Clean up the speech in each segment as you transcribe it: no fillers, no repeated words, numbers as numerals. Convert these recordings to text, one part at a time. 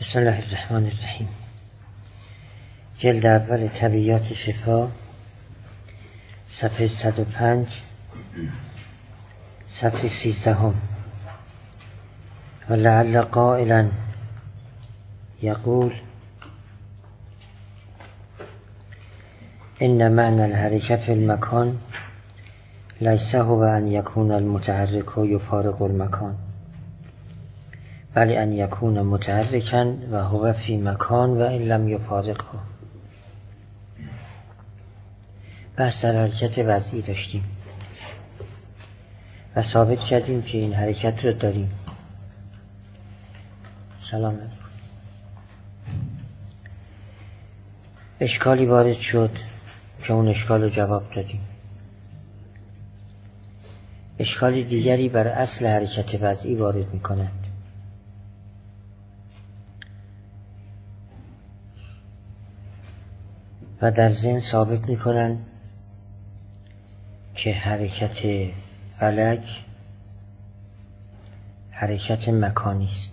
بسم الله الرحمن الرحیم. جلد اول طبیعیات شفا، صفحه 105، سطر 13. ولعل قائلا یقول ان معنى الحرکت فی المکان لیس هو ان یکون المتحرک یفارق المکان بل ان یکون متحرکا و هو فی مکان و ان لم یفارقه. بحث در حرکت وضعی داشتیم و ثابت کردیم که این حرکت رو داریم. سلام علیکم. اشکالی وارد شد که اون اشکال رو جواب دادیم. اشکال دیگری بر اصل حرکت وضعی وارد می کند. و در ذهن ثابت می کنند که حرکت فلک حرکت مکانی است.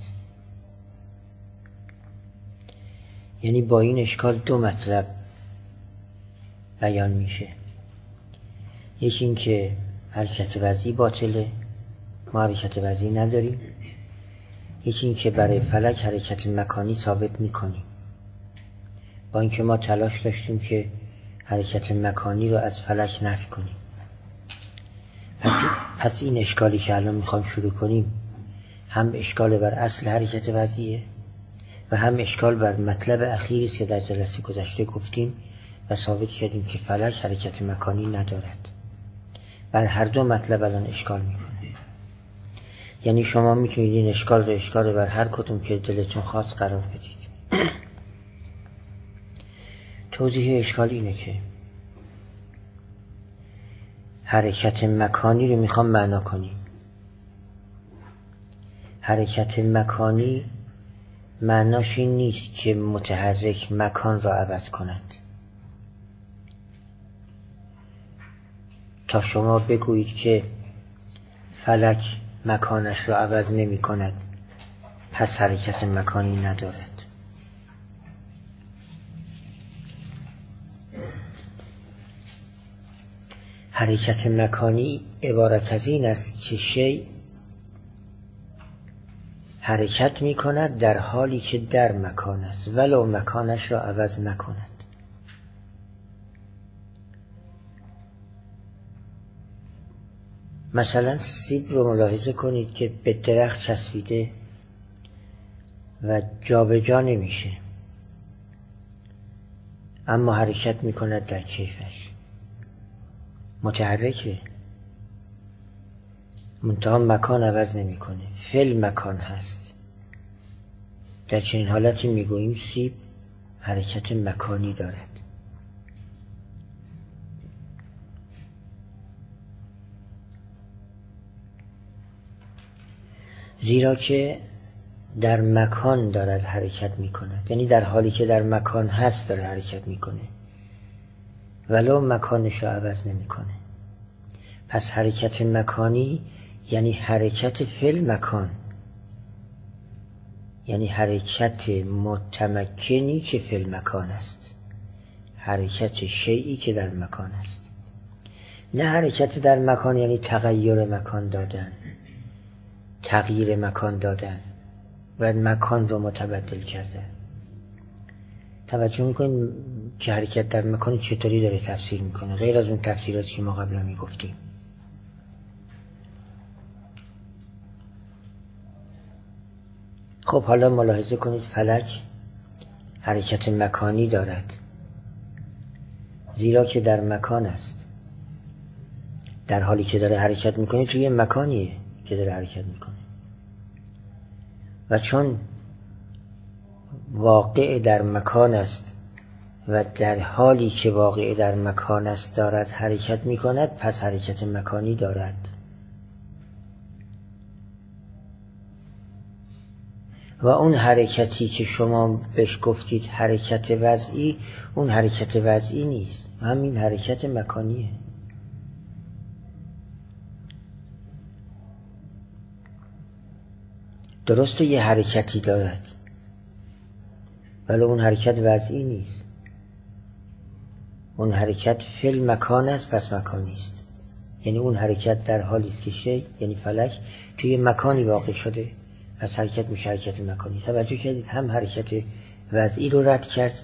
یعنی با این اشکال دو مطلب بیان میشه. یکی این که حرکت وضعی باطله، ما حرکت وضعی نداریم. یکی این که برای فلک حرکت مکانی ثابت میکنیم، با اینکه ما تلاش داشتیم که حرکت مکانی رو از فلک نفی کنیم. پس این اشکالی که الان میخوایم شروع کنیم هم اشکال بر اصل حرکت وضعیه و هم اشکال بر مطلب اخیری است که در جلسه گذشته گفتیم و ثابت کردیم که فلک حرکت مکانی ندارد. بر هر دو مطلب الان اشکال میکنه. یعنی شما میتونید این اشکال رو بر هر کدوم که دلتون خواست قرار بدید. توضیح اشکال اینه که حرکت مکانی رو میخوام معنا کنیم. حرکت مکانی معناش این نیست که متحرک مکان را عوض کند. تا شما بگویید که فلک مکانش را عوض نمی کند پس حرکت مکانی ندارد. حرکت مکانی عبارت از این است که شیء حرکت می کند در حالی که در مکان است ولو مکانش را عوض نکند. مثلا سیب رو ملاحظه کنید که به درخت چسبیده و جابجا نمیشه، اما حرکت می کند در کیفش. متحرکه، منتها مکان عوض نمی کنه، فعل مکان هست. در چنین حالتی میگوییم سیب حرکت مکانی دارد. زیرا که در مکان دارد حرکت می کند، یعنی در حالی که در مکان هست داره حرکت می کنه ولو مکانش را عوض نمی کنه. پس حرکت مکانی یعنی حرکت فعل مکان، یعنی حرکت متمکنی که فعل مکان است، حرکت شیئی که در مکان است. نه حرکت در مکان یعنی تغییر مکان دادن، تغییر مکان دادن و مکان رو متبدل کردن. توجه میکنید که حرکت در مکان چطوری داره تفسیر میکنه، غیر از اون تفسیراتی که ما قبلا میگفتیم. خب حالا ملاحظه کنید فلک حرکت مکانی دارد زیرا که در مکان است. در حالی که داره حرکت میکنه توی مکانیه که داره حرکت میکنه و چون واقع در مکان است و در حالی که واقع در مکان است دارد حرکت میکند پس حرکت مکانی دارد. و اون حرکتی که شما بهش گفتید حرکت وضعی، اون حرکت وضعی نیست، همین حرکت مکانیه. درسته یه حرکتی دارد ولی اون حرکت وضعی نیست. اون حرکت فی مکان است، پس مکانی است. یعنی اون حرکت در حالی است که شی، یعنی فلک، توی مکانی واقع شده، از حرکت میشه حرکت مکانی. توجه کردید؟ هم حرکت وضعی رو رد کرد،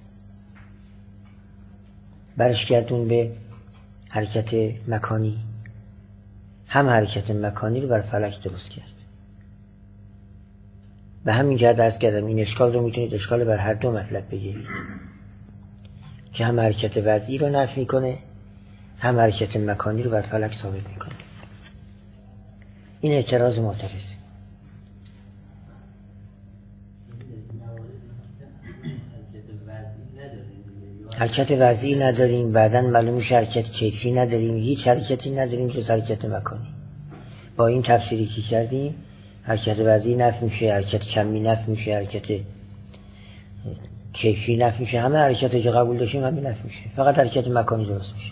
برش گردون به حرکت مکانی، هم حرکت مکانی رو بر فلک درست کرد. به همین جهت عرض کردم این اشکال رو میتونید اشکال بر هر دو مطلب بگیرید که هم حرکت وضعی رو نفی میکنه، هم حرکت مکانی رو بر فلک ثابت میکنه. این اعتراض معترض. حرکت وضعی نداریم، بعداً معلوم میشه حرکت کیفی نداریم، هیچ حرکتی نداریم جز حرکت مکانی. با این تفسیری که کردیم حرکت وضعی نفی میشه، حرکت کمی نفی میشه، حرکت کیفی نفی میشه، همه حرکتی که قبول داشتیم همین نفی میشه، فقط حرکت مکانی درست میشه.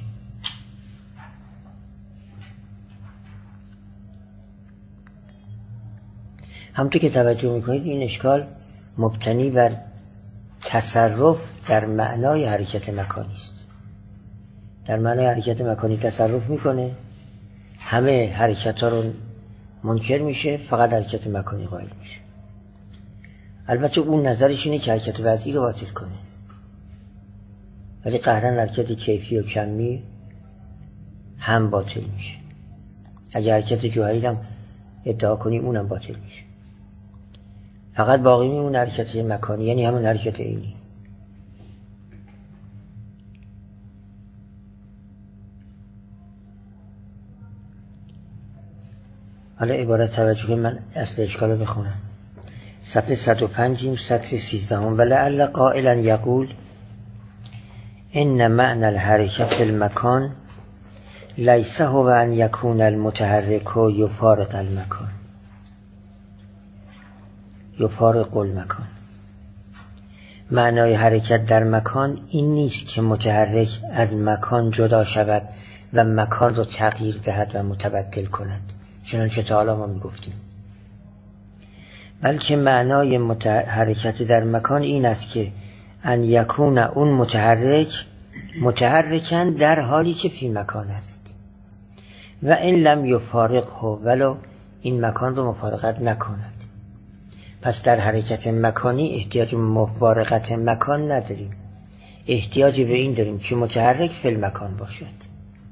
همونطور که توجه میکنید این اشکال مبتنی بر تصرف در معنای حرکت مکانی است. در معنای حرکت مکانی تصرف میکنه، همه حرکت ها رو منکر میشه، فقط حرکت مکانی قائل میشه. البته اون نظرش اینه که حرکت وضعی رو باطل کنه، ولی قهرن حرکت کیفی و کمی هم باطل میشه. اگه حرکت جوهری هم ادعا کنیم اونم باطل میشه. فقط باقی میمونه حرکت مکانی، یعنی همون حرکت عینی. حالا عبارت توجه که من اصل اشکال رو بخونم. صفحه 105 سطر 13 ولعل قائلا یقول ان معنى الحرکت فی المکان لیس هو ان یکون المتحرک یفارق المکان یفارق المکان. معنای حرکت در مکان این نیست که متحرک از مکان جدا شود و مکان را تغییر دهد و متبدل کند، چنانچه تا حالا ما میگفتیم، بلکه معنای حرکت در مکان این است که ان یکون اون متحرکن در حالی که فی مکان است و این لم یفارقه، ولو این مکان رو مفارقت نکند. پس در حرکت مکانی احتیاج به مفارقت مکان نداریم، احتیاج به این داریم که متحرک فی المکان باشد.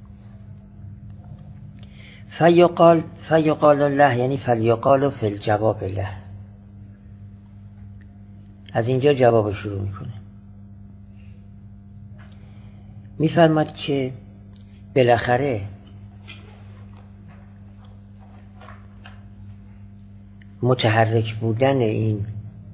فیقال له یعنی فلیقال فی الجواب له. از اینجا جواب شروع میکنه. میفرماد که بالاخره متحرک بودن این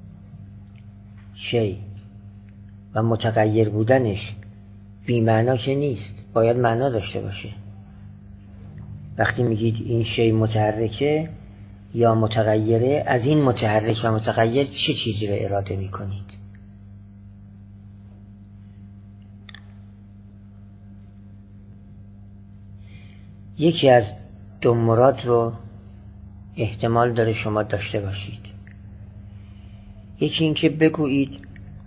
شی و متغیر بودنش بی معنا که نیست، باید معنا داشته باشه. وقتی میگید این شی متحرکه یا متغیره، از این متحرک و متغیر چه چیزی رو اراده میکنید؟ یکی از دو مراد رو احتمال داره شما داشته باشید. یکی این که بگویید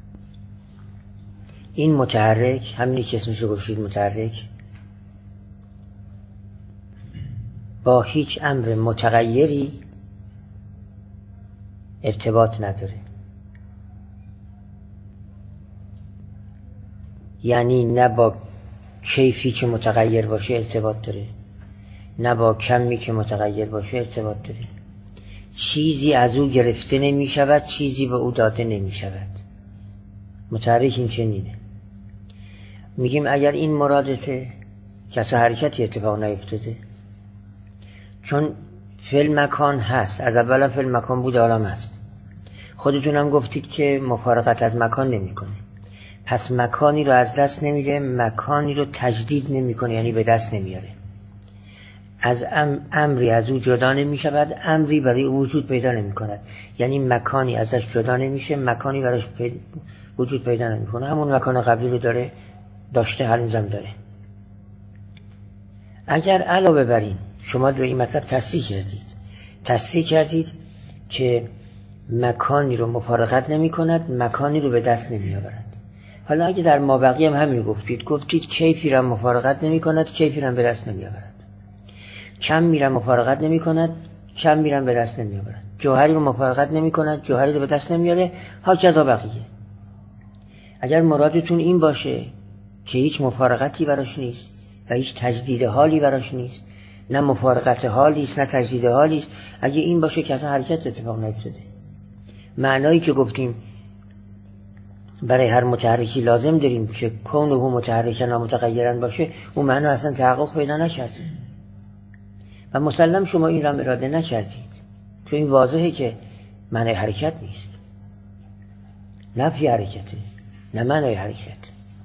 این متحرک، همینی که اسمش رو گفتید متحرک، با هیچ امر متغیری ارتباط نداره. یعنی نه با کیفی که متغیر باشه ارتباط داره، نه با کمی که متغیر باشه ارتباط داره. چیزی از او گرفته نمی شود، چیزی به او داده نمی شود. متحرک این چنینه. میگیم اگر این مرادته که اصلا حرکتی اتفاق نیفتاده، چون فی مکان هست، از اولا فی مکان بود، حالا هست. خودتون هم گفتید که مفارقت از مکان نمی کنه، پس مکانی رو از دست نمیده، مکانی رو تجدید نمی کنه، یعنی به دست نمیاره. از امری از او جدا نمی شود، امری برای او وجود پیدا نمی کند. یعنی مکانی ازش جدا نمیشه، مکانی براش وجود پیدا نمی کنه. همون مکان قبلی رو داره، داشته، هنوزم داره. اگر علاوه بر این شما به این مطلب تصریح کردید که مکانی رو مفارقت نمی کند، مکانی رو به دست نمی آورد. حالا اگه در مابقی هم همین گفتید کیفی را مفارقت نمی کند، کیفی را به دست نمی آورد. کم میرم مفارقت نمی کند، کم میرم به دست نمی آورد. جوهری رو مفارقت نمی کند، جوهری رو به دست نمیاره، هاکذا بقیه. اگر مرادتون این باشه که هیچ مفارقتی براش نیست و هیچ تجدید حالی براش نیست، نه مفارقت حالی است نه تجدید حالی است، اگه این باشه که اصلا حرکت اتفاق نیفتاده. معنایی که گفتیم برای هر متحرکی لازم داریم که کونه متحرکا نامتغیرا باشه، اون معنا اصلا تحقق پیدا نکرده و مسلم شما این را اراده نکردید، چون این واضحه که معنی حرکت نیست، نفی حرکته نه معنی حرکت.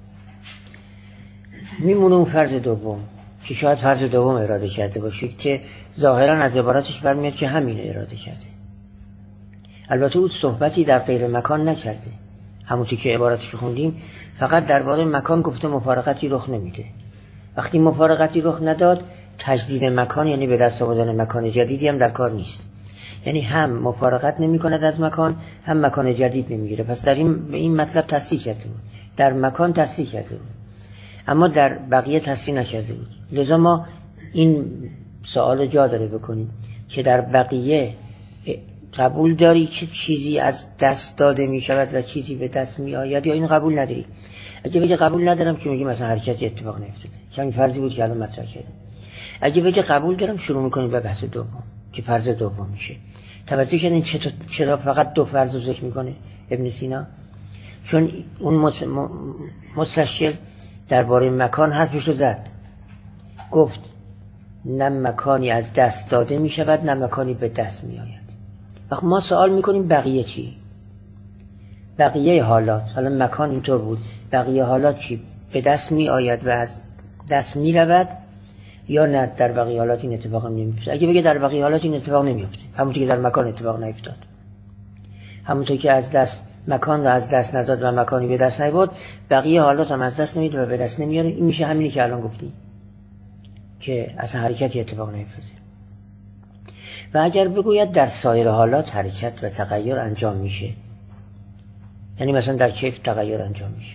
میمونه اون فرض دوم که شاید فرض دوم اراده کرده باشید که ظاهرا از عباراتش برمیاد که همین اراده کرده. البته اون صحبتی در غیر مکان نکرده، همونطور که عباراتش خوندیم فقط درباره مکان گفته مفارقتی رخ نمیده. وقتی مفارقتی رخ نداد، تجدید مکان یعنی به دست آوردن مکان جدیدی هم در کار نیست. یعنی هم مفارقت نمی کند از مکان، هم مکان جدید نمیگیره. پس در این مطلب تصدیق کرده بود، در مکان تصدیق کرده بود اما در بقیه تصدیق نکرده بود. لذا ما این سوال جا داره بکنیم که در بقیه قبول داری که چیزی از دست داده می شود و چیزی به دست می آید، یا این قبول نداری؟ اگه بگه قبول ندارم که میگیم مثلا حرکتی اتفاق نیفتاده، همین فرضی بود که الان مطرح کردیم. اگه بگه قبول دارم، شروع میکنیم به بحث دوم که فرض دوم میشه. توجه کردین چرا فقط دو فرض رو ذکر میکنه ابن سینا؟ چون اون مستشکل درباره مکان حرفش رو زد، گفت نه مکانی از دست داده میشود نه مکانی به دست میآید. وقت ما سوال میکنیم بقیه چی؟ بقیه حالات، حالا مکان اینطور بود، بقیه حالات چی؟ به دست میآید و از دست میرود یا نه در بقیه حالات این اتفاق نمیفته؟ اگه بگه در بقیه حالات این اتفاق نمیفته، همونطور که در مکان اتفاق نیفتاد، همونطور که از دست مکان رو از دست نداد و مکانی به دست نیاورد، بقیه حالات هم از دست نمیده و به دست نمیاره، این میشه همینی که الان گفتیم که اصلا حرکتی اتفاق نیفتاده. و اگر بگوید در سایر حالات حرکت و تغییر انجام میشه، یعنی مثلا در کیف تغییر انجام میشه،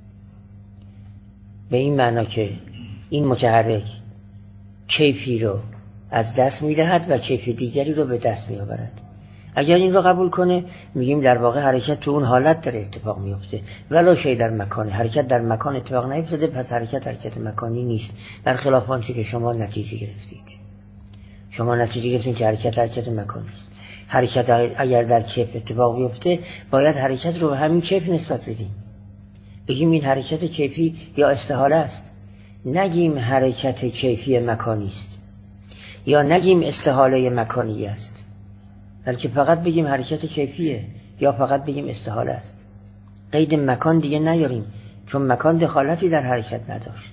به این معنا که این متحرک کیفی رو از دست میدهد و کیف دیگری رو به دست میآورد، اگر این رو قبول کنه میگیم در واقع حرکت تو اون حالت داره اتفاق میفته ولو شی در مکان. حرکت در مکان اتفاق نیفتاده، پس حرکت مکانی نیست، برخلاف آنچه که شما نتیجه گرفتید. شما نتیجه گرفتین که حرکت مکانی است. حرکت اگر در کیف اتفاق بیفته، باید حرکت رو به همین کیف نسبت بدیم، بگیم این حرکت کیفی یا استحاله است، نگیم حرکت کیفی مکانی است یا نگیم استحاله مکانی است، بلکه فقط بگیم حرکت کیفیه یا فقط بگیم استحاله است. قید مکان دیگه نیاریم، چون مکان دخالتی در حرکت نداشت.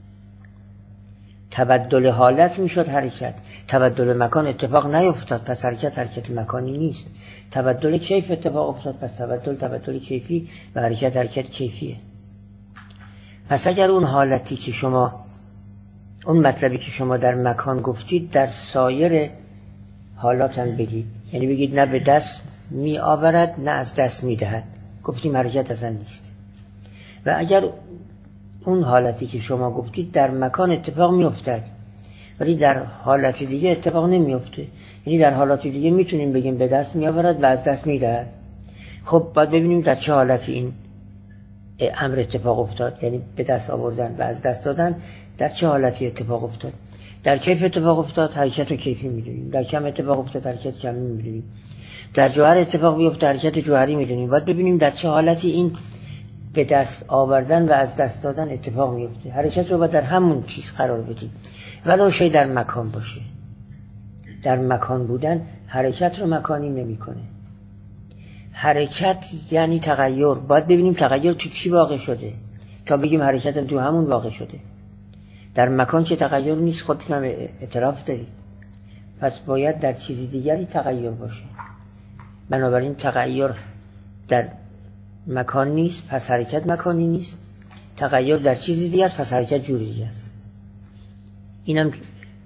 تبدل حالت میشد حرکت، تبدل مکان اتفاق نیفتاد، پس حرکت مکانی نیست. تبدل کیف اتفاق افتاد، پس تبدل کیفی و حرکت کیفیه. پس اگر اون حالتی که شما، اون مطلبی که شما در مکان گفتید در سایر حالات هم بگید، یعنی بگید نه به دست می آورد نه از دست می دهد، گفتیم حرکت اصلا نیست. و اگر اون حالتی که شما گفتید در مکان اتفاق می افتد ولی در حالت دیگه اتفاق نمی افته، یعنی در حالت دیگه میتونیم بگیم به دست می آورد و از دست می دهد، خب باید ببینیم در چه حالتی این امر اتفاق افتاد، یعنی به دست آوردن و از دست دادن در چه حالتی اتفاق افتاد. در کیف اتفاق افتاد، حرکت و کیفی میدونیم. در کم اتفاق افتاد، حرکت کمی میدونیم. در جوهر اتفاق بیفته، حرکت جوهری میدونیم. باید ببینیم در چه حالتی این به دست آوردن و از دست دادن اتفاق میفته. حرکت رو باید در همون چیز قرار بدیم، ولو شی در مکان باشه. در مکان بودن حرکت رو مکانی نمیکنه. حرکت یعنی تغییر. باید ببینیم تغییر تو چی واقع شده تا بگیم حرکت تو همون واقع شده. در مکان که تغییر نیست، خودتون هم اعتراف دارید، پس باید در چیزی دیگری تغییر باشه. بنابراین تغییر در مکان نیست، پس حرکت مکانی نیست. تغییر در چیزی دیگه است، پس حرکت جوری دیگه است. اینم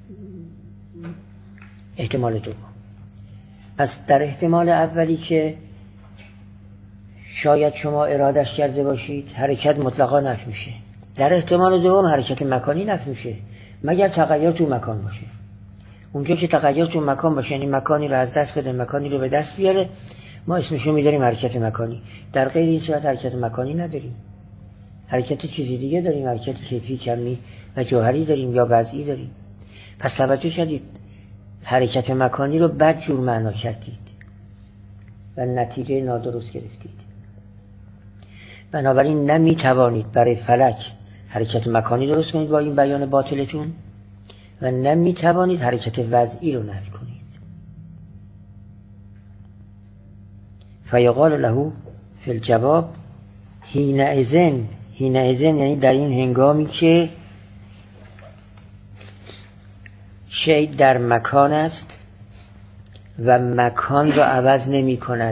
احتمال دوم. پس در احتمال اولی که شاید شما ارادش کرده باشید، حرکت مطلقا نفی میشه. در احتمال دوم حرکت مکانی نفی میشه مگر تغییر تو مکان باشه. اونجا که تغییر تو مکان باشه، یعنی مکانی رو از دست بده مکانی رو به دست بیاره، ما اسمشو میذاریم حرکت مکانی. در غیر این صورت حرکت مکانی نداریم، حرکت چیزی دیگه داریم، حرکت کیفی، کمی و جوهری داریم یا وضعی داریم. پس توجه کردید حرکت مکانی رو بد جور معنا کردید و نتیجه نادرست گرفتید. بنابراین نمیتوانید برای فلک حرکت مکانی درست کنید با این بیان باطلتون و نمیتوانید حرکت وضعی رو نفی کنید. فیقال له فی الجواب حینئذ یعنی در این هنگامی که شیء در مکان است و مکان را عوض نمی کند،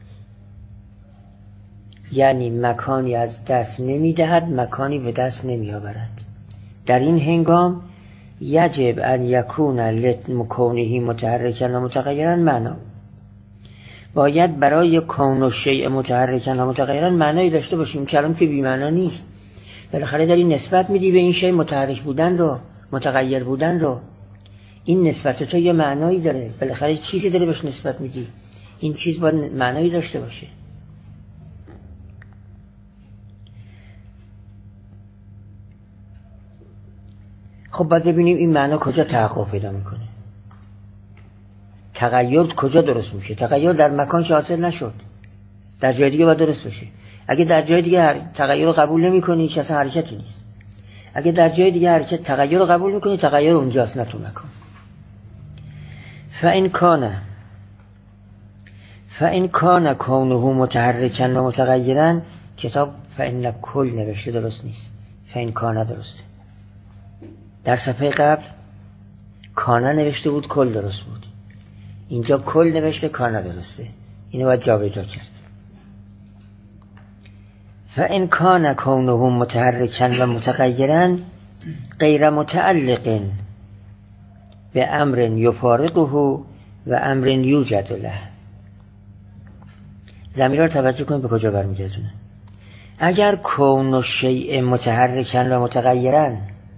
یعنی مکانی از دست نمی دهد مکانی به دست نمی آورد. در این هنگام یجب ان یکون لکونه متحرکا و متغیرا معنا، باید برای کون الشیء متحرکا و متغیرا معنایی داشته باشیم. کلام که بی معنا نیست، بالاخره داری نسبت میدی به این شیء متحرک بودن رو، متغیر بودن رو. این نسبت تو یه معنایی داره، بالاخره چیزی داره بهش نسبت میدی، این چیز باید معنایی داشته باشه. خب باید ببینیم این معنا کجا تحقق پیدا میکنه، تغییر کجا درست میشه. تغییر در مکان که حاصل نشد، در جای دیگه باید درست بشه. اگه در جای دیگه تغییر رو قبول نمیکنی که اصلا حرکتی نیست. اگه در جای دیگه تغییر رو قبول میکنی، تغییر اونجاست نه تو مکان. فإن کان کونه متحرکا و متغیرا، کتاب فإن کل نوشته درست نیست، فإن کان درسته. در صفحه قبل کانه نوشته بود کل درست بود، اینجا کل نوشته کانه درسته، اینو باید جابجا کرد. فإن کان کونه متحرکا و متغیرا غیر متعلق به امر یفارقه و امر یوجد له. ضمیر رو توجه کنید به کجا برمیگردونه. اگر کون الشیء متحرکا و متغیرا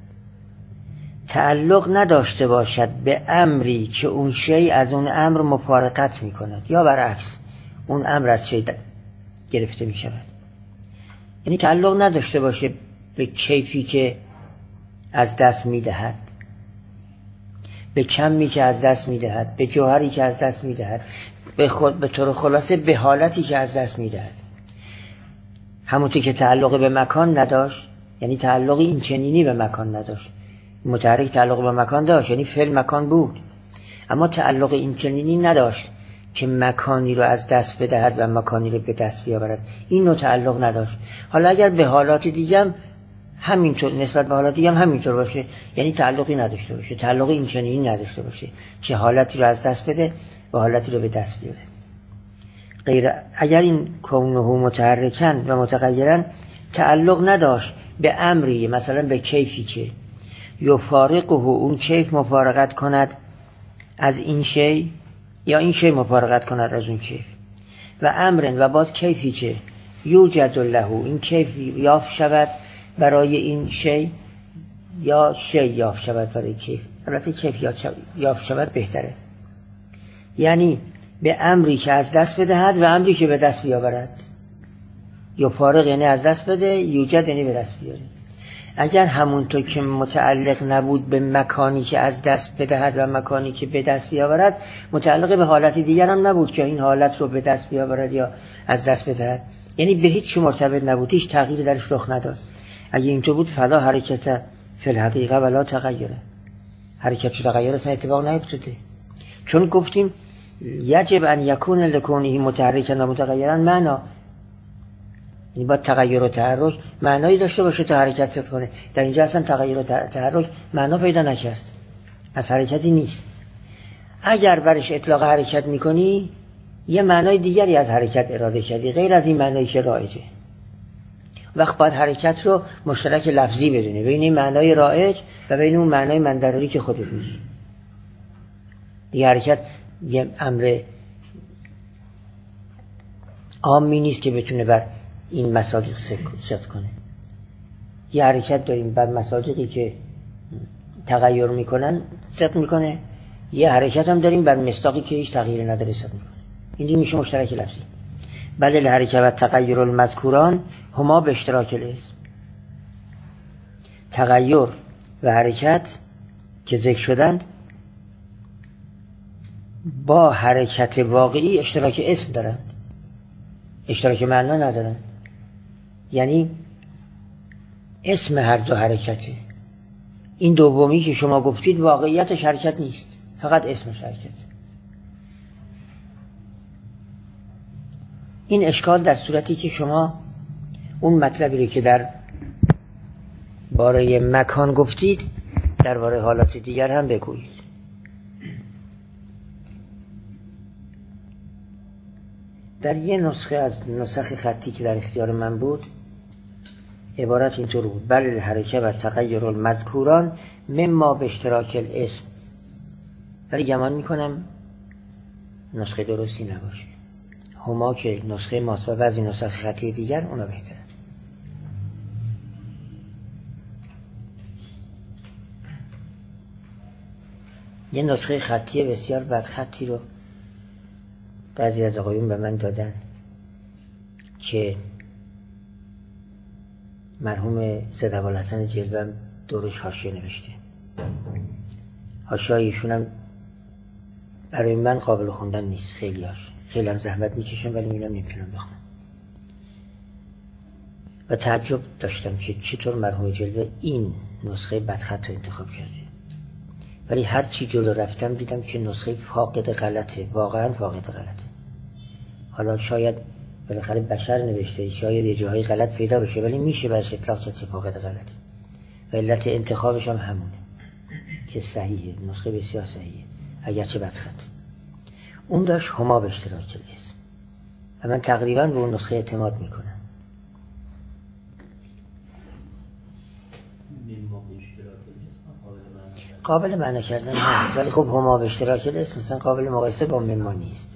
تعلق نداشته باشد به امری که اون شیء از اون امر مفارقت می کند، یا برعکس اون امر از شیء گرفته می شود، یعنی تعلق نداشته باشه به کیفی که از دست می دهد، به کمی که از دست می دهد، به جوهری که از دست می دهد، به طور خلاصه به حالتی که از دست می دهد. همونطور که تعلق به مکان نداشت، یعنی تعلقی این چنینی به مکان نداشت. متحرک تعلق به مکان داشت، یعنی فعل مکان بود، اما تعلق این چنینی نداشت که مکانی رو از دست بدهد و مکانی رو به دست بیاورد. این نوع تعلق نداشت. حالا اگر به حالات دیگه هم همینطور، نسبت به حالات دیگه هم همینطور باشه، یعنی تعلقی نداشته باشه، تعلقی این چنینی نداشته باشه که حالتی رو از دست بده و حالتی رو به دست بیاره. اگر این کونه متحرکا و متغیرا تعلق نداشت به امری، مثلا به کیفی که یفارقه، اون کیف مفارقت کند از این شی، یا این شی مفارقت کند از اون کیف، و امرن و باز کیفی که یوجد له، این کیف یافت شود برای این شی، یا شی یافت شود برای کیف. البته کیف یافت شود بهتره، یعنی به امری که از دست بدهد و امری که به دست بیاورد. یفارق یعنی از دست بده، یوجد یعنی به دست بیاره. اگر همونطور که متعلق نبود به مکانی که از دست بدهد و مکانی که به دست بیاورد، متعلق به حالتی دیگر هم نبود که این حالت رو به دست بیاورد یا از دست بدهد، یعنی به هیچ چی مرتبط نبود، هیچ تغییری درش رخ نداد. اگه اینطور بود فلا حرکت فی الحقیقه ولا تغییر، حرکت و تغییر اصلا اتفاق نیفتاده. چون گفتیم یجب ان یکون لکونه متحرکا و متغیرا معنا، یعنی باید تغییر و تحرک معنایی داشته باشه تا حرکت صدق کنه. در اینجا اصلا تغییر و تحرک معنا پیدا نکرد، از حرکتی نیست. اگر برش اطلاق حرکت میکنی یه معنای دیگری از حرکت اراده کردی غیر از این معنایی که رایجه. وقت باید حرکت رو مشترک لفظی بدونی بین این معنای رایج و بین اون معنای مندراری که خودت میگی. دیگه حرکت یه امر عامی نیست که بتونه بر این مصادیق صدق کنه. یه حرکت داریم بر مصادیقی که تغییر میکنن صدق میکنه، یه حرکت هم داریم بر مصداقی که هیچ تغییری نداره صدق میکنه. این میشه مشترک لفظی. بل الحرکت و تغییر المذکوران هما به اشتراک الاسم. تغییر و حرکت که ذکر شدند با حرکت واقعی اشتراک اسم دارند، اشتراک معنا ندارند. یعنی اسم هر دو حرکته. این دومی که شما گفتید واقعیتش حرکت نیست، فقط اسمش حرکت. این اشکال در صورتی که شما اون مطلبی رو که در باره مکان گفتید در باره حالات دیگر هم بگویید. در یه نسخه از نسخ خطی که در اختیار من بود عبارت اینطور بود: بل الحرکت و تغییر المذکوران مما به اشتراک الاسم. ولی گمان میکنم نسخه درستی نباشه. هما که نسخه ماست و بعضی نسخ خطی دیگر اونا بهتره. یه نسخه خطی بسیار بد خطی رو بعضی از آقایون به من دادن که مرحوم سید ابوالحسن جلوم دورش حاشیه نوشته. حاشیه ایشون هم برای من قابل خوندن نیست، خیلی هم زحمت میکشم ولی اینم نمیتونم بخونم. و تعجب داشتم که چطور مرحوم جلوه این نسخه بدخط رو انتخاب کرده. ولی هر چی جلو رفتم دیدم که نسخه فاقد غلطه، واقعا فاقد غلطه. حالا شاید بالاخره بشر نوشته، شاید یه جاهای غلط پیدا بشه، ولی میشه برش اطلاق کرد فاقد غلطه. و علت انتخابش هم همونه که صحیحه، نسخه بسیار صحیحه اگرچه بدخط. اون داشت هما به اشتراک الاسم و من تقریبا به اون نسخه اعتماد میکنم. قابل معنی کردن هست ولی خب هما به اشتراک الاسم مثلا قابل مقایسه با مما نیست.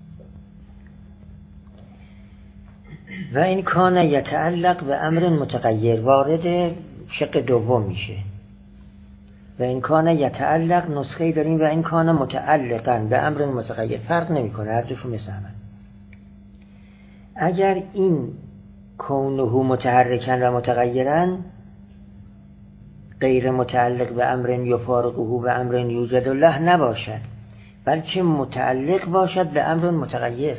و این کان یتعلق به امر متغیر وارد شق دوم میشه. و این کان یتعلق نسخه داریم و این کان متعلقا به امر متغیر، فرق نمیکنه، هر دوشون مثل همه. اگر این کونه متحرکن و متغیرن غیر متعلق به امر یفارقه و امر یوجد له نباشد، بلکه متعلق باشد به امر متغیر.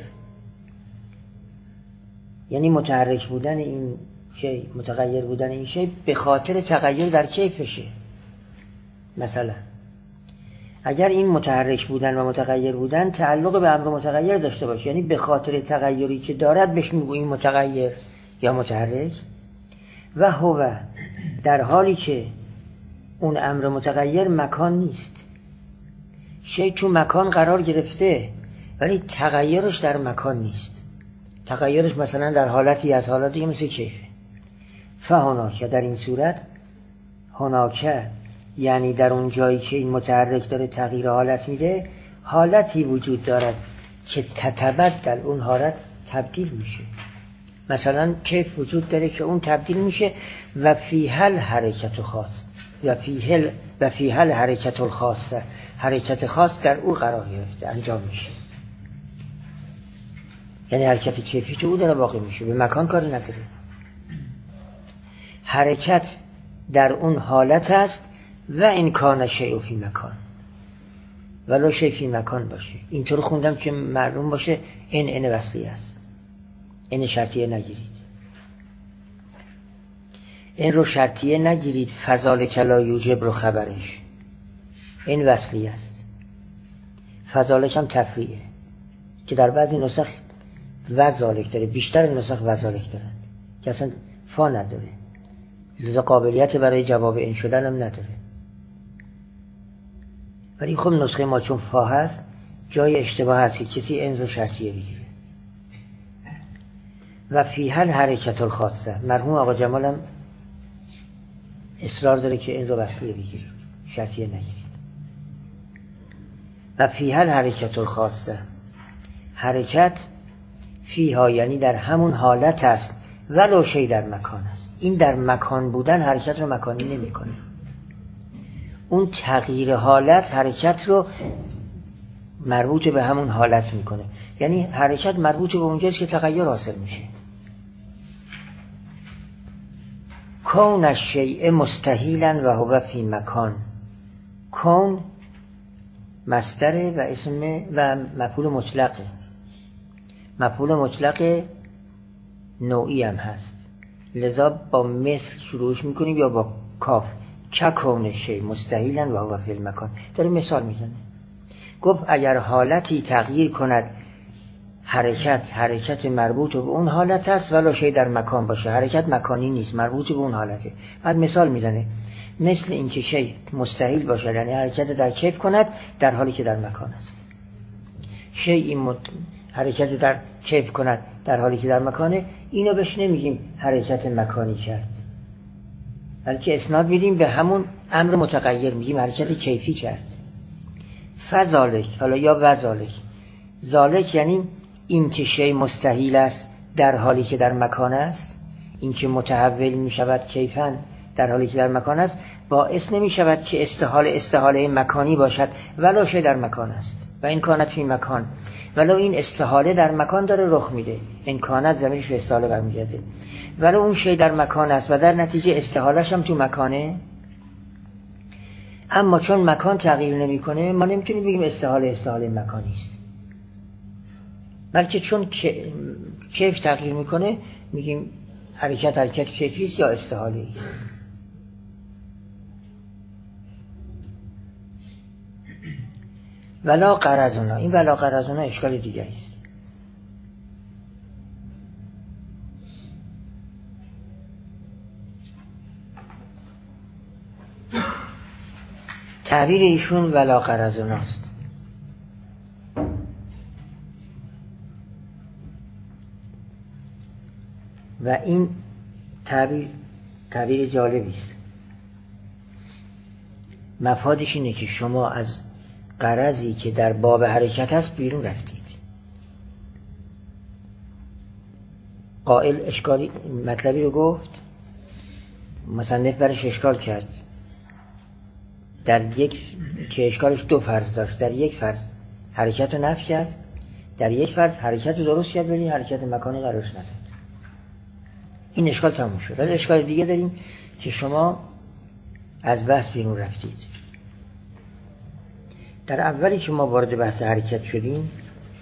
یعنی متحرک بودن این شی، متغیر بودن این شی به خاطر تغییر در کیفشه. مثلا اگر این متحرک بودن و متغیر بودن تعلق به امر متغیر داشته باشه، یعنی به خاطر تغییری که دارد بهش میگوییم متغیر یا متحرک. و هو در حالی که اون امر متغیر مکان نیست، شی تو مکان قرار گرفته ولی تغییرش در مکان نیست، تغییرش مثلا در حالتی از حالاتی مثل کیفه. فهناکه در این صورت، هناکه یعنی در اون جایی که این متحرک داره تغییر حالت میده، حالتی وجود دارد که تتبدل، اون حالت تبدیل میشه. مثلا کیف وجود داره که اون تبدیل میشه و فیه الحرکت خاص و فیه الحرکت الخاصه، حرکت خاص در او قرار گرفته انجام میشه. یعنی حرکت کیفی تو او داره واقع میشه، به مکان کاری نداره. حرکت در اون حالت است و این کان شیء فی مکان ولو شیء فی مکان باشه. اینطور خوندم که معلوم باشه این وصلی است، این شرطیه نگیرید، این رو شرطیه نگیرید. فذالک لا یوجب رو خبرش این وصلی است. فذالک هم تفریعه که در بعضی نسخ وذالک داره، بیشتر نسخ وذالک دارن که اصلا فا نداره، لذا قابلیت برای جواب این شدن هم نداره. ولی خب نسخه ما چون فا هست جای اشتباه هستی کسی این رو شرطیه بگیره. و فیه الحرکت الخاصه، مرحوم آقا جمال هم اصرار داره که این رو وصلیه بگیرید، شرطیه نگیرید. و فیه الحرکت الخاصه، حرکت فیها یعنی در همون حالت است، ولو شی در مکان است. این در مکان بودن حرکت رو مکانی نمی‌کنه. اون تغییر حالت حرکت رو مربوط به همون حالت میکنه. یعنی حرکت مربوط به اونجاست که تغییر حاصل میشه. کون الشیء مستحیلا و هو فی مکان. کون مصدر و اسم و مفعول مطلقه. مفعول مطلق نوعی هم هست، لذا با مثل شروعش میکنیم یا با کاف. که کون الشیء مستحیلا و هو فی المکان. داره مثال میزنه. گفت اگر حالتی تغییر کند، حرکت مربوط به اون حالت است، ولو شی در مکان باشه، حرکت مکانی نیست، مربوط به اون حالته. بعد مثال میزنه مثل این که شی مستحیل باشه، یعنی حرکت در کیف کند در حالی که در مکان است. شی حرکت در کیف کند در حالی که در مکانه، اینو بهش نمیگیم حرکت مکانی کرد، بلکه اسناد میدیم به همون امر متغیر، میگیم حرکت کیفی کرد. فذالک، حالا یا وذالک. ذالک یعنی این که شی مستحیل است در حالی که در مکان است، این که متحول می شود کیفاً در حالی که در مکان است، باعث نمی شود که استحاله مکانی باشد، ولو شی در مکان است و این کانت فی مکان، ولو این استحاله در مکان داره رخ میده، این کانت ضمیرش به استحاله برمیگرده، ولو اون شی در مکان است و در نتیجه استحاله‌اش هم تو مکانه، اما چون مکان تغییر نمیکنه ما نمیتونیم بگیم استحاله مکانی است، بلکه چون کیف تغییر میکنه میگیم حرکت کیفی است یا استحاله است. ولا غرضنا، این ولا غرضنا اشکال دیگری است. تعبیر ایشون ولا غرضنا است. و این تعبیر جالبی است. مفادش اینه که شما از غرضی که در باب حرکت هست بیرون رفتید. قائل اشکالی مطلبی رو گفت، مصنف برش اشکال کرد، در یک که اشکالش دو فرض داشت، در یک فرض حرکت رو نفی کرد، در یک فرض حرکت رو درست کرد ولی حرکت مکانی قرارش نداد. این اشکال تموم شد. ولی اشکال دیگه داریم که شما از بحث بیرون رفتید. در اولی که ما وارد بحث حرکت شدیم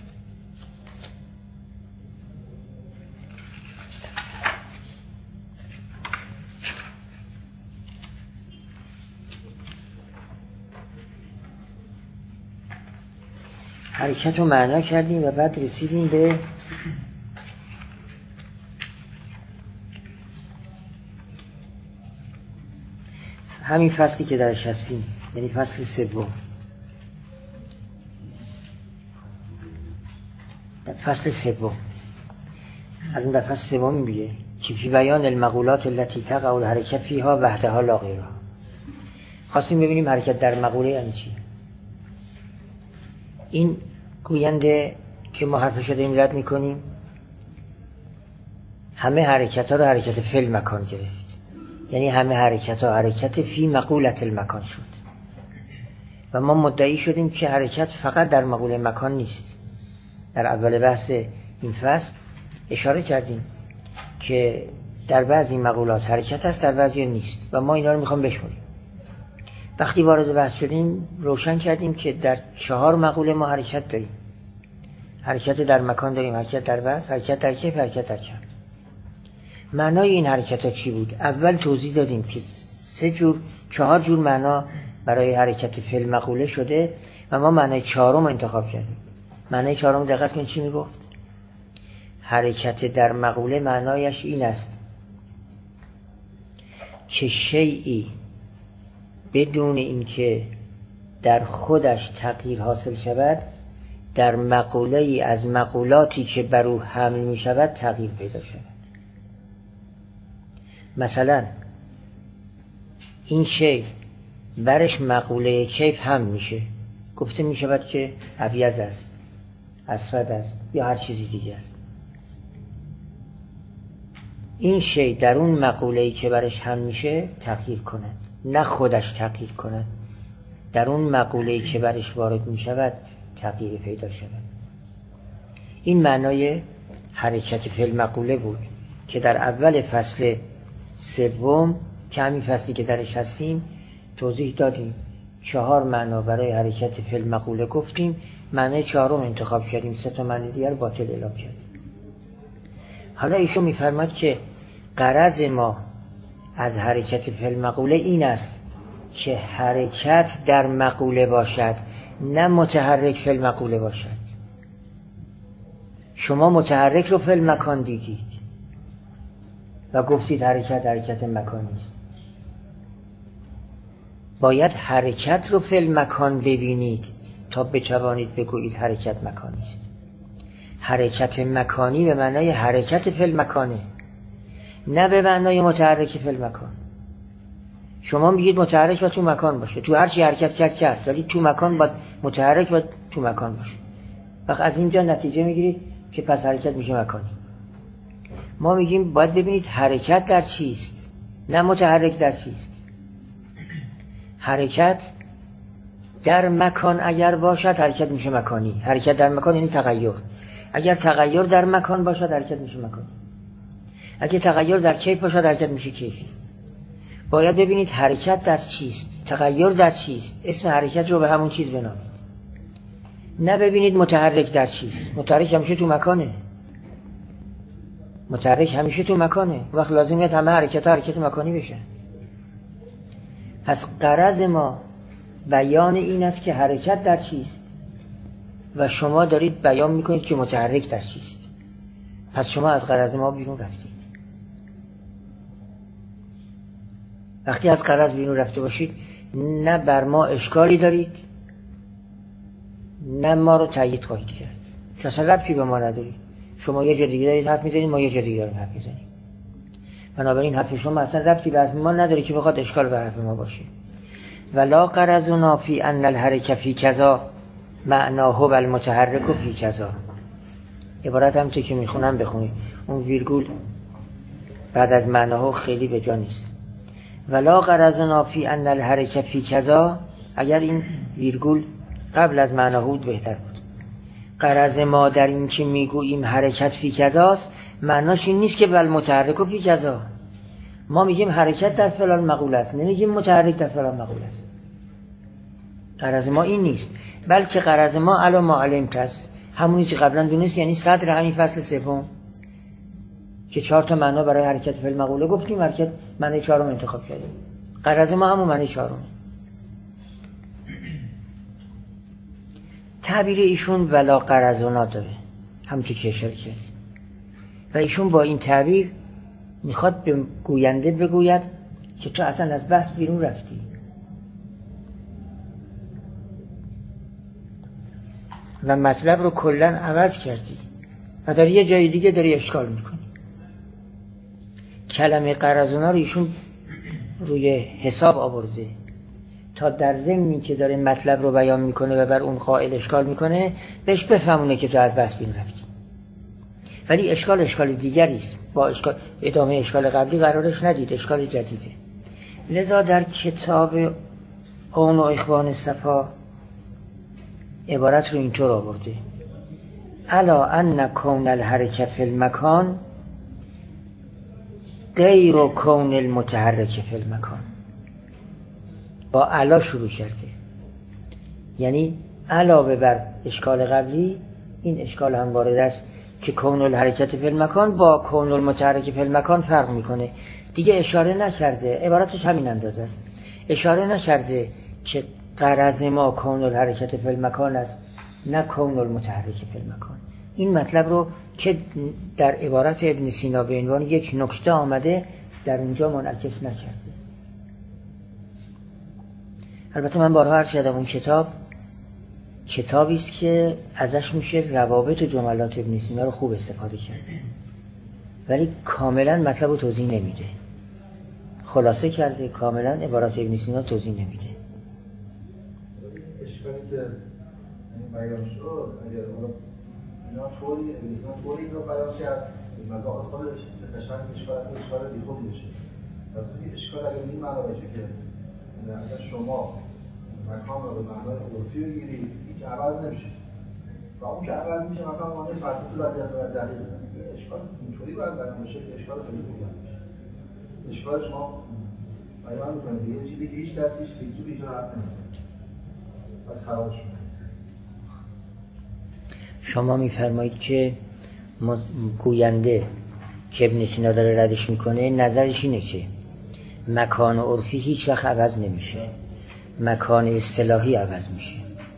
حرکت رو معنا کردیم و بعد رسیدیم به همین فصلی که درش هستیم، یعنی فصل سوم. فصل سوم الان در فصل سوم میگه که فی بیان المقولات التي تقع الحرکت فیها وحدها لا غیرها. خواستیم ببینیم حرکت در مقوله یعنی چی. این گوینده که ما حرفش رو داریم رد میکنیم همه حرکت ها رو حرکت فی المکان گرفت، یعنی همه حرکت ها حرکت فی مقولت المکان شد و ما مدعی شدیم که حرکت فقط در مقوله مکان نیست. در اول بحث این فصل اشاره کردیم که در بعضی مقولات حرکت هست، در بعضی نیست و ما اینا رو میخوام بشماریم. وقتی وارد بحث شدیم روشن کردیم که در 4 مقوله ما حرکت داریم. حرکت در مکان داریم، حرکت در بحث، حرکت در کیف، حرکت در کم. معنای این حرکت ها چی بود؟ اول توضیح دادیم که 4 جور معنا برای حرکت فعل مقوله شده و ما معنای 4م انتخاب کردیم. معنای 4م دقت کن چی میگفت؟ حرکت در مقوله معنایش این است که شیئی بدون اینکه در خودش تغییر حاصل شود در مقوله ای از مقولاتی که بر او حمل می شود تغییر پیدا شود. مثلا این شی برش مقوله کیف حمل میشه، گفته می شود که ابیض است، اسود است یا هر چیزی دیگر. این شی در اون مقوله‌ای که برش هم میشه تغییر کنه، نه خودش تغییر کنه، در اون مقوله‌ای که برش وارد میشود تغییر پیدا شود. این معنای حرکت فی المقوله بود که در اول فصل سوم که همین فصلی که درش هستیم توضیح دادیم. 4 معنا برای حرکت فی المقوله گفتیم، معنای 4م انتخاب کردیم، 3 تا معنی دیگر باطل اعلام کردیم. حالا ایشون میفرماد که غرض ما از حرکت فی المقوله این است که حرکت در مقوله باشد، نه متحرک فی المقوله باشد. شما متحرک رو فی المکان دیدید و گفتید حرکت مکانی است. باید حرکت رو فی المکان ببینید تا بتوانید بگویید حرکت مکانی است. حرکت مکانی به معنای حرکت فی المکانه، نه به معنای متحرک فی المکان. شما میگید متحرک باید تو مکان باشه، تو هر چی حرکت کرد، ولی تو مکان باید متحرک باید تو مکان باشه. وقت از اینجا نتیجه میگیرید که پس حرکت میشه مکانی. ما میگیم باید ببینید حرکت در چیست، نه متحرک در چیست. حرکت در مکان اگر باشد حرکت میشه مکانی. حرکت در مکان یعنی تغییر. اگر تغییر در مکان باشد حرکت میشه مکانی. اگر تغییر در کیف باشد حرکت میشه کیفی. باید ببینید حرکت در چیست، تغییر در چیست، اسم حرکت رو به همون چیز بنامید. نه ببینید متحرک در چیست. متحرک همیشه تو مکانه. متحرک همیشه تو مکانه. وقت لازمه همه حرکت مکانی بشه. پس غرض ما بیان این است که حرکت در چیست و شما دارید بیان میکنید که متحرک در چیست. پس شما از غرض ما بیرون رفتید. وقتی از غرض بیرون رفته باشید نه بر ما اشکالی دارید نه ما رو تایید خواهید کرد، چون اصلا ربطی به ما ندارید. شما یه جا دیگه دارید حرف میزنید، ما یه جا دیگه داریم حرف میزنیم. بنابراین حرف شما اصلا ربطی به حرف ما نداره که بخواد اشکال به حرف ما باشه. ولا غرضنا فی ان الحرکه فی کذا معناه والمتحرک فی کذا. عبارت هم که میخونم بخونید، اون ویرگول بعد از معناه خیلی به جا نیست. ولا غرضنا فی ان الحرکه فی کذا، اگر این ویرگول قبل از معناه بود بهتر بود. غرض ما در این که میگوییم حرکت فی کذاست معناش این نیست که والمتحرک فی کذا. ما میگیم حرکت در فلان مقوله است، نمیگیم متحرک در فلان مقوله است. غرض ما این نیست، بلکه غرض ما علی ما علمت است، همونی که قبلا دونست، یعنی صدر همین فصل سوم که 4 تا معنا برای حرکت فی المقوله گفتیم، حرکت معنی 4م انتخاب کردیم. غرض ما همون معنی 4م. تعبیر ایشون ولا غرضنا داره، همون که اشاره کرد. و ایشون با این تعبیر میخواد به گوینده بگوید که تو اصلا از بحث بیرون رفتی و مطلب رو کلن عوض کردی و در یه جای دیگه داری اشکال میکنی. کلمه غرضنا رو ایشون روی حساب آورده تا در ضمنی که داره مطلب رو بیان میکنه و بر اون قائل اشکال میکنه بهش بفهمونه که تو از بحث بیرون رفتی. ولی اشکال دیگری است، با ادامه اشکال قبلی قرارش ندید، اشکال جدیده. لذا در کتاب اون و اخوان صفا عبارت رو اینطور آورده: الا ان کون الحرکه فی المکان غیر کون المتحرک فی المکان. با الا شروع کرده، یعنی علاوه بر اشکال قبلی این اشکال هم وارد است که کون الحرکت فی المکان با کون المتحرک فی المکان فرق میکنه. دیگه اشاره نکرده، عبارتش همین اندازه است، اشاره نکرده که غرض ما کون الحرکت فی المکان است نه کون المتحرک فی المکان. این مطلب رو که در عبارت ابن سینا به عنوان یک نکته آمده در اونجا منعکس نکرده. البته من بارها عرض کردم اون کتابی است که ازش میشه روابط و جملات ابن سینا رو خوب استفاده کرد، ولی کاملا مطلب رو توضیح نمیده. خلاصه کرده، کاملا عبارات ابن سینا توضیح نمیده. اشکالی که بیان شد اگر اینا طوری رو بیان کرد مزاق خودش قشنگ اشکال بیخودی بشه. وقتی اشکال اگر این معنا باشه که اگر شما مکان رو به معنای عرفی بگیرید هیچ عوض نمیشه و اون که عوض میشه مثلا معنای فلسفی رو دقیق بزنید. اشکال اینطوری باید بیان بشه که اشکال خیلی خوبی باشه. اشکال شما بیان میکنید یه چیزی که هیچ کس هیچ فکری به ایجاد حرف نمیزنه باید خرابش کنید. شما میفرمایید که گوینده که ابن سینا داره ردش میکنه نظرش اینه که مکان عرفی هیچ وقت عوض نمیشه، مکان اصطلاحی عوض میشه.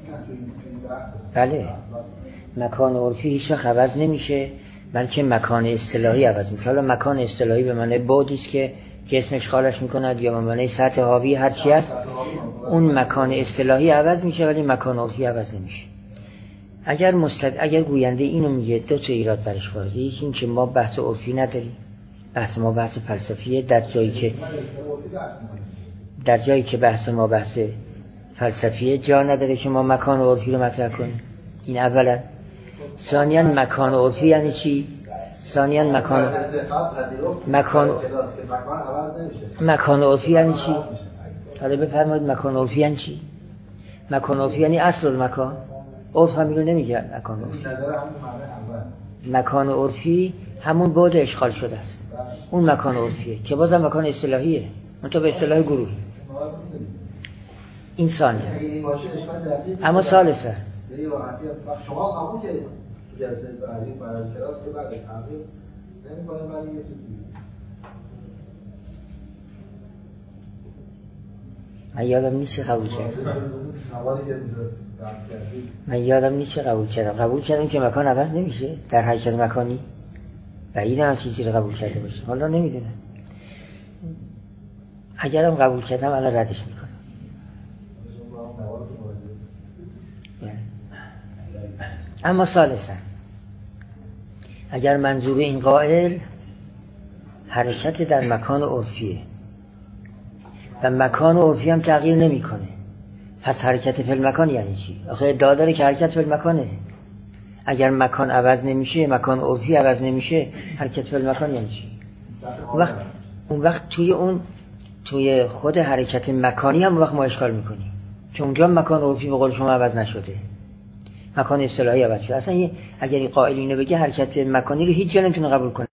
بله، مکان عرفی هیچ وقت عوض نمیشه بلکه مکان اصطلاحی عوض میشه. حالا مکان اصطلاحی به معنی بعدی است که اسمش خالش میکند یا به معنی سطح حاوی هر چی است، اون مکان اصطلاحی عوض میشه ولی مکان عرفی عوض نمیشه. اگر گوینده اینو میگه دو تا ایراد برش وارده. یکی این که ما بحث عرفی نداریم، بحث ما بحث فلسفیه، در جایی که بحث ما بحث فلسفیه جا نداره که ما مکان عرفی رو مطرح کنیم. این اولا. ثانیاً مکان عرفی یعنی چی؟ ثانیاً مکان عرفی یعنی چی؟ حالا بفرمایید مکان عرفی یعنی چی؟ مکان عرفی یعنی اصل المکان. عرف همین رو نمیگه مکان عرفی. مکان عرفی همون بعد اشغال شده است، اون مکان عرفیه که بازم مکان اصطلاحیه، منتها به اصطلاح گروهی. این ثانیه. اما ثالثا شما قبول که جلسه بعدی برای کلاس که بعد تمرین نمی‌کنه ولی یه چیزی من یادم نیست چه قبول کردم. قبول کردم که مکان عوض نمیشه در حرکت مکانی. بعیدم هم چیزی رو قبول کرده باشه. حالا نمیدونم. اگرم قبول کردم الان ردش میکنم. اما ثالثا اگر منظور این قائل حرکت در مکان عرفیه و مکان عرفی هم تغییر نمیکنه، پس حرکت فی المکان یعنی چی؟ آخه ادعا داره که حرکت فی المکانه. اگر مکان عوض نمیشه، مکان عرفی عوض نمیشه، حرکت فی المکان یعنی چی؟ اون وقت توی خود حرکت مکانی هم وقت ما اشکال میکنیم که اونجا مکان عرفی به قول شما عوض نشده، مکان اصطلاحی عوض شده. اصلا اگر قائل اینو بگه حرکت مکانی رو هیچ جا نمیتونه قبول کنه.